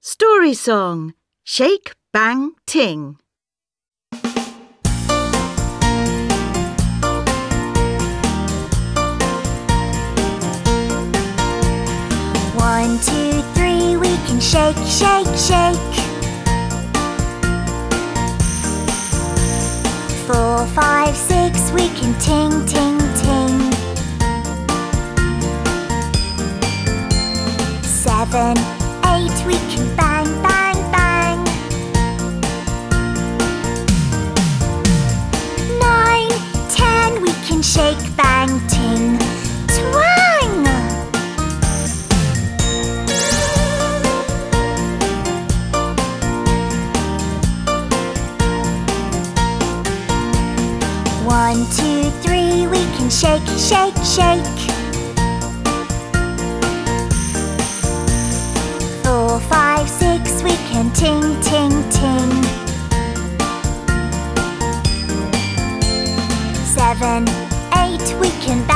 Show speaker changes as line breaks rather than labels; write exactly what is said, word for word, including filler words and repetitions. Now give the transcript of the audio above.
Story song. Shake, bang, ting.
One, two, three, we can shake, shake, shake. Four, five, six, we can ting, ting, ting. Seven, eight, we can bang, bang, bang. Nine, ten, we can shake, bang, ting, twang. One, two, three, we can shake, shake, shake. Four, five, six, we can ting, ting, ting. Seven, eight, we can